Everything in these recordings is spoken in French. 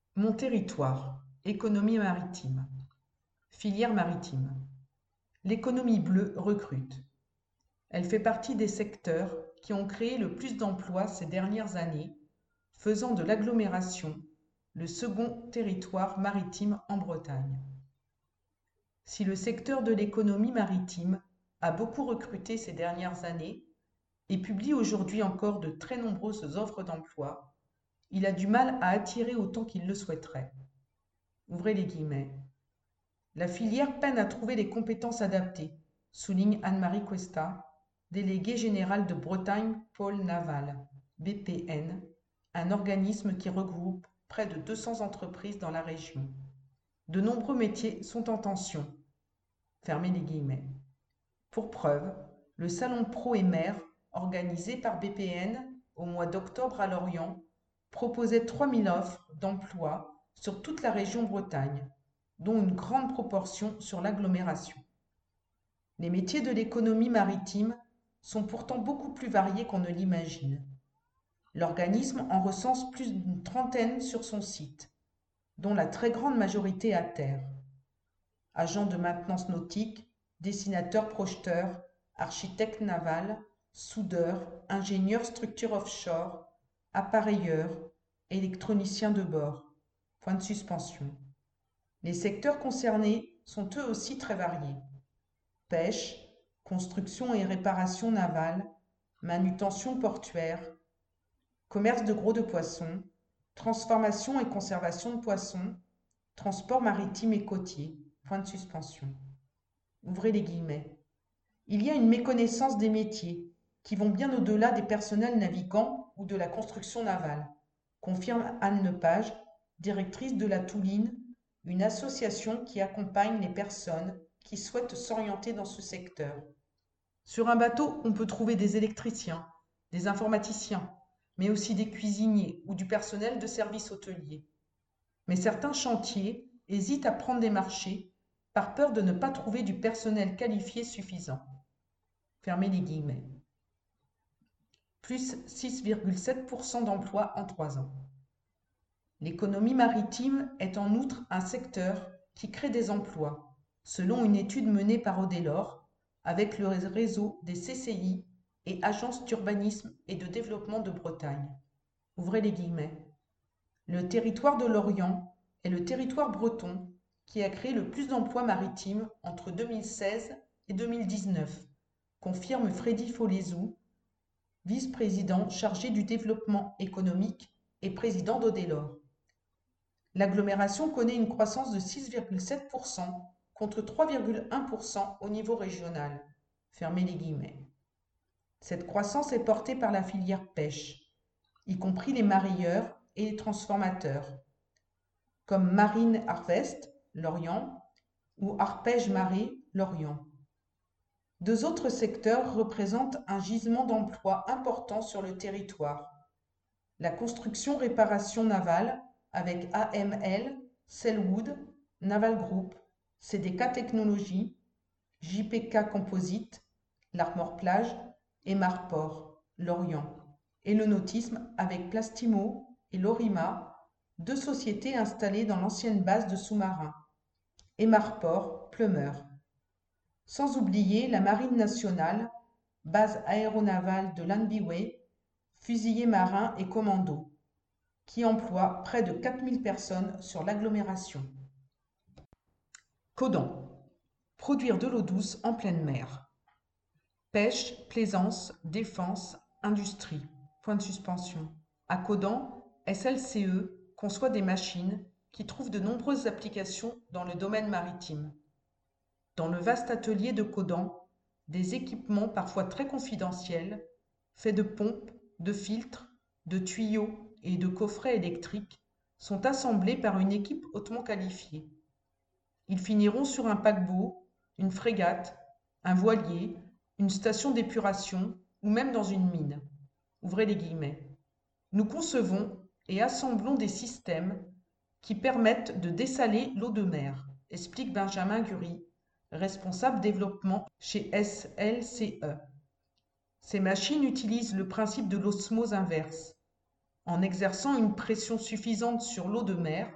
Mon territoire, économie maritime, filière maritime. L'économie bleue recrute. Elle fait partie des secteurs qui ont créé le plus d'emplois ces dernières années, faisant de l'agglomération le second territoire maritime en Bretagne. Si le secteur de l'économie maritime a beaucoup recruté ces dernières années et publie aujourd'hui encore de très nombreuses offres d'emploi, il a du mal à attirer autant qu'il le souhaiterait. Ouvrez les guillemets. La filière peine à trouver les compétences adaptées, souligne Anne-Marie Cuesta, déléguée générale de Bretagne Pôle Naval, BPN, un organisme qui regroupe près de 200 entreprises dans la région. De nombreux métiers sont en tension. Fermez les guillemets. Pour preuve, le Salon Pro et Mer, organisé par BPN au mois d'octobre à Lorient, proposait 3000 offres d'emploi sur toute la région Bretagne, dont une grande proportion sur l'agglomération. Les métiers de l'économie maritime sont pourtant beaucoup plus variés qu'on ne l'imagine. L'organisme en recense plus d'une trentaine sur son site, dont la très grande majorité à terre. Agents de maintenance nautique, dessinateurs projeteurs, architectes navals, soudeurs, ingénieurs structures offshore, appareilleurs, électroniciens de bord. Point de suspension. Les secteurs concernés sont eux aussi très variés. Pêche, construction et réparation navale, manutention portuaire, commerce de gros de poissons, transformation et conservation de poissons, transport maritime et côtier. Point de suspension. Ouvrez les guillemets. Il y a une méconnaissance des métiers qui vont bien au-delà des personnels navigants ou de la construction navale, confirme Anne Lepage, directrice de la Touline, une association qui accompagne les personnes qui souhaitent s'orienter dans ce secteur. Sur un bateau, on peut trouver des électriciens, des informaticiens, mais aussi des cuisiniers ou du personnel de service hôtelier. Mais certains chantiers hésitent à prendre des marchés par peur de ne pas trouver du personnel qualifié suffisant. Fermez les guillemets. Plus 6,7% d'emplois en 3 ans. L'économie maritime est en outre un secteur qui crée des emplois, selon une étude menée par Audelor avec le réseau des CCI et agences d'urbanisme et de développement de Bretagne. Ouvrez les guillemets. Le territoire de l'Orient est le territoire breton qui a créé le plus d'emplois maritimes entre 2016 et 2019, confirme Freddy Folezou, vice-président chargé du développement économique et président d'Audelor. L'agglomération connaît une croissance de 6,7% contre 3,1% au niveau régional. Fermez les guillemets. Cette croissance est portée par la filière pêche, y compris les mareyeurs et les transformateurs, comme Marine Harvest, Lorient, ou Arpège Marée, Lorient. Deux autres secteurs représentent un gisement d'emplois important sur le territoire. La construction-réparation navale avec AML, Selwood, Naval Group, CDK Technologies, JPK Composite, l'Armor Plage et Marport, Lorient, et le nautisme avec Plastimo et Lorima, deux sociétés installées dans l'ancienne base de sous-marins, et Marport, Plumeur. Sans oublier la Marine nationale, base aéronavale de Lanbiway, fusiliers marins et commandos, qui emploie près de 4000 personnes sur l'agglomération. Codan. Produire de l'eau douce en pleine mer. Pêche, plaisance, défense, industrie. Point de suspension. À Codan, SLCE conçoit des machines qui trouvent de nombreuses applications dans le domaine maritime. Dans le vaste atelier de Codan, des équipements parfois très confidentiels, faits de pompes, de filtres, de tuyaux et de coffrets électriques, sont assemblés par une équipe hautement qualifiée. Ils finiront sur un paquebot, une frégate, un voilier, une station d'épuration ou même dans une mine. Ouvrez les guillemets. Nous concevons et assemblons des systèmes qui permettent de dessaler l'eau de mer, explique Benjamin Gury, responsable développement chez SLCE. Ces machines utilisent le principe de l'osmose inverse. En exerçant une pression suffisante sur l'eau de mer,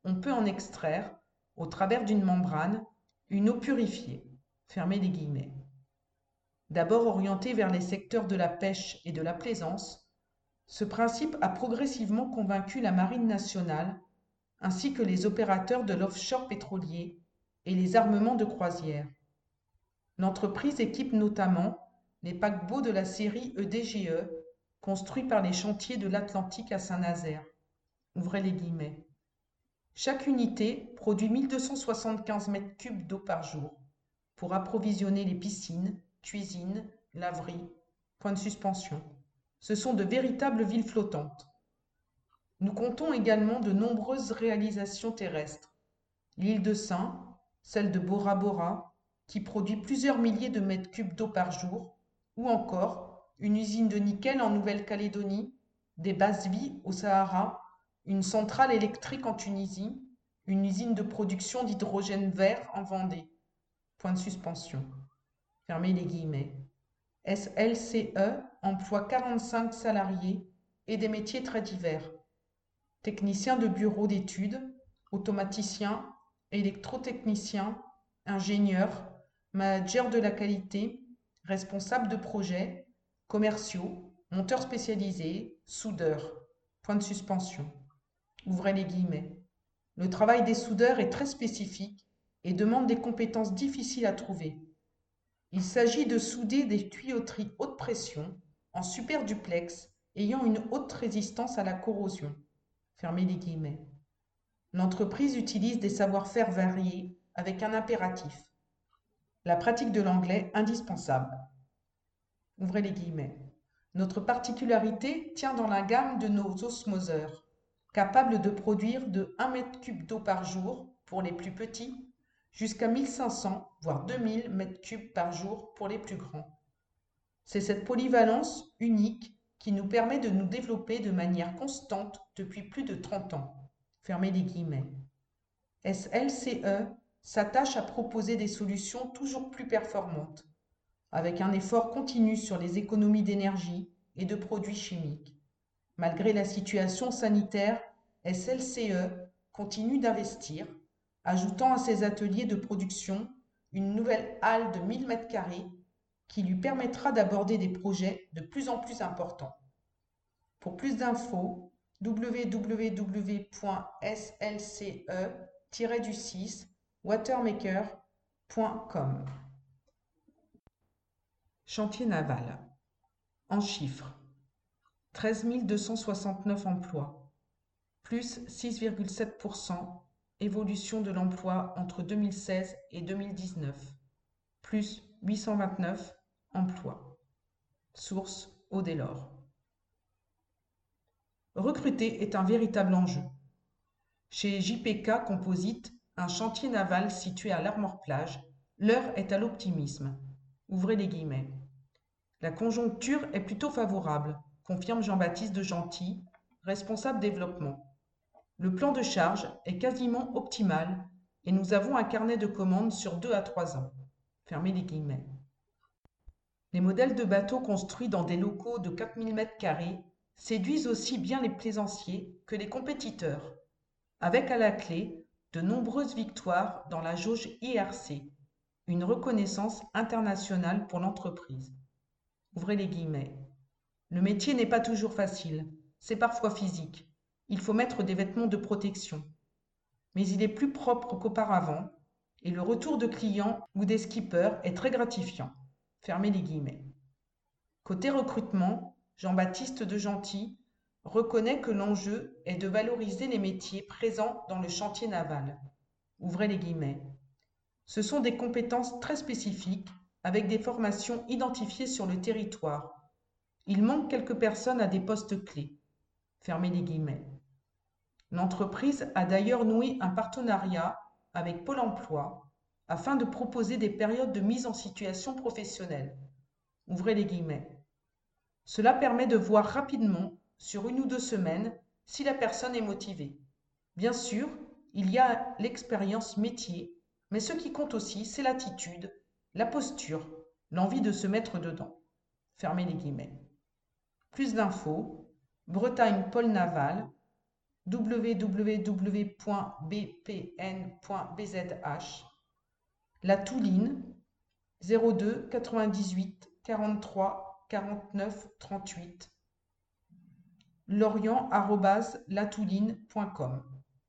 on peut en extraire, au travers d'une membrane, une eau purifiée. Fermez les guillemets. D'abord orienté vers les secteurs de la pêche et de la plaisance, ce principe a progressivement convaincu la Marine nationale ainsi que les opérateurs de l'offshore pétrolier et les armements de croisière. L'entreprise équipe notamment les paquebots de la série EDGE construits par les chantiers de l'Atlantique à Saint-Nazaire. Ouvrez les guillemets. Chaque unité produit 1275 m3 d'eau par jour pour approvisionner les piscines, cuisines, laveries, points de suspension. Ce sont de véritables villes flottantes. Nous comptons également de nombreuses réalisations terrestres. L'île de Sein, celle de Bora Bora, qui produit plusieurs milliers de mètres cubes d'eau par jour, ou encore une usine de nickel en Nouvelle-Calédonie, des bases vie au Sahara, une centrale électrique en Tunisie, une usine de production d'hydrogène vert en Vendée. Point de suspension. Fermez les guillemets. SLCE emploie 45 salariés et des métiers très divers. Techniciens de bureau d'études, automaticiens, électrotechniciens, ingénieurs, managers de la qualité, responsables de projets, commerciaux, monteurs spécialisés, soudeurs. Point de suspension. Ouvrez les guillemets. Le travail des soudeurs est très spécifique et demande des compétences difficiles à trouver. Il s'agit de souder des tuyauteries haute pression en superduplex ayant une haute résistance à la corrosion. Fermez les guillemets. L'entreprise utilise des savoir-faire variés avec un impératif. La pratique de l'anglais indispensable. Ouvrez les guillemets. Notre particularité tient dans la gamme de nos osmoseurs, capables de produire de 1 m3 d'eau par jour pour les plus petits, jusqu'à 1500 voire 2000 m3 par jour pour les plus grands. C'est cette polyvalence unique qui nous permet de nous développer de manière constante depuis plus de 30 ans. Fermez les guillemets. SLCE s'attache à proposer des solutions toujours plus performantes, avec un effort continu sur les économies d'énergie et de produits chimiques. Malgré la situation sanitaire, SLCE continue d'investir, ajoutant à ses ateliers de production une nouvelle halle de 1000 m² qui lui permettra d'aborder des projets de plus en plus importants. Pour plus d'infos, www.slce-watermaker.com. Chantier naval. En chiffres, 13 269 emplois, plus 6,7%, évolution de l'emploi entre 2016 et 2019, plus 829 emplois. Source Audelor. Recruter est un véritable enjeu. Chez JPK Composite, un chantier naval situé à l'Armor-Plage, l'heure est à l'optimisme. Ouvrez les guillemets. La conjoncture est plutôt favorable, confirme Jean-Baptiste de Gentil, responsable développement. Le plan de charge est quasiment optimal et nous avons un carnet de commandes sur 2 à 3 ans. Fermez les guillemets. Les modèles de bateaux construits dans des locaux de 4000 m² séduisent aussi bien les plaisanciers que les compétiteurs, avec à la clé de nombreuses victoires dans la jauge IRC, une reconnaissance internationale pour l'entreprise. Ouvrez les guillemets. Le métier n'est pas toujours facile, c'est parfois physique. Il faut mettre des vêtements de protection. Mais il est plus propre qu'auparavant et le retour de clients ou des skippers est très gratifiant. Fermez les guillemets. Côté recrutement, Jean-Baptiste de Gentil reconnaît que l'enjeu est de valoriser les métiers présents dans le chantier naval. Ouvrez les guillemets. Ce sont des compétences très spécifiques avec des formations identifiées sur le territoire. Il manque quelques personnes à des postes clés. Fermez les guillemets. L'entreprise a d'ailleurs noué un partenariat avec Pôle emploi afin de proposer des périodes de mise en situation professionnelle. Ouvrez les guillemets. Cela permet de voir rapidement, sur 1 ou 2 semaines, si la personne est motivée. Bien sûr, il y a l'expérience métier, mais ce qui compte aussi, c'est l'attitude, la posture, l'envie de se mettre dedans. Fermez les guillemets. Plus d'infos, Bretagne Pôle Naval, www.bpn.bzh, La Touline 02 98 43 49 38, lorient@latouline.com.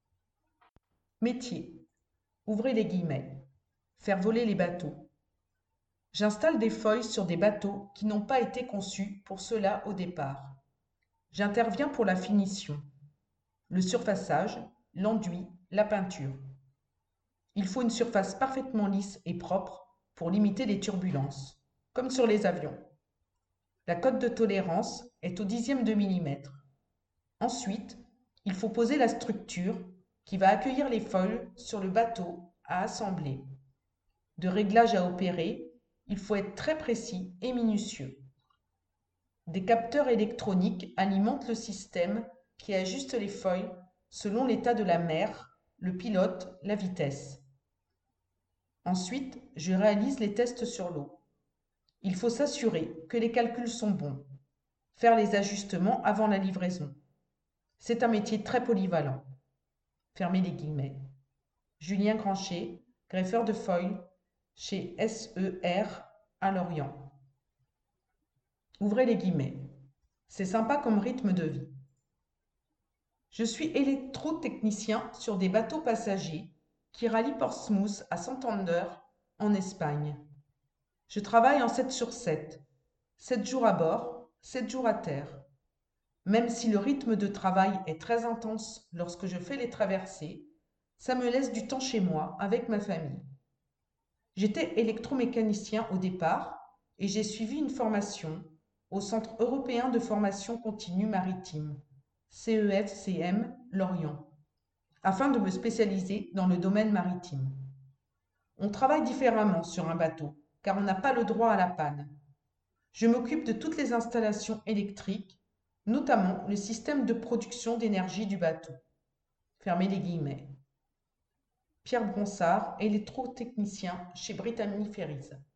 Métier, ouvrez les guillemets, faire voler les bateaux. J'installe des foils sur des bateaux qui n'ont pas été conçus pour cela au départ. J'interviens pour la finition, le surfaçage, l'enduit, la peinture. Il faut une surface parfaitement lisse et propre pour limiter les turbulences, comme sur les avions. La cote de tolérance est au dixième de millimètre. Ensuite, il faut poser la structure qui va accueillir les foils sur le bateau à assembler. De réglage à opérer, il faut être très précis et minutieux. Des capteurs électroniques alimentent le système qui ajuste les foils selon l'état de la mer, le pilote, la vitesse. Ensuite, je réalise les tests sur l'eau. Il faut s'assurer que les calculs sont bons. Faire les ajustements avant la livraison. C'est un métier très polyvalent. Fermez les guillemets. Julien Granchet, greffeur de foil chez SER à Lorient. Ouvrez les guillemets. C'est sympa comme rythme de vie. Je suis électrotechnicien sur des bateaux passagers qui rallient Portsmouth à Santander en Espagne. Je travaille en 7/7, 7 jours à bord, 7 jours à terre. Même si le rythme de travail est très intense lorsque je fais les traversées, ça me laisse du temps chez moi avec ma famille. J'étais électromécanicien au départ et j'ai suivi une formation au Centre européen de formation continue maritime, CEFCM Lorient, afin de me spécialiser dans le domaine maritime. On travaille différemment sur un bateau, car on n'a pas le droit à la panne. Je m'occupe de toutes les installations électriques, notamment le système de production d'énergie du bateau. Fermez les guillemets. Pierre Bronsard, électrotechnicien chez Brittany Ferries.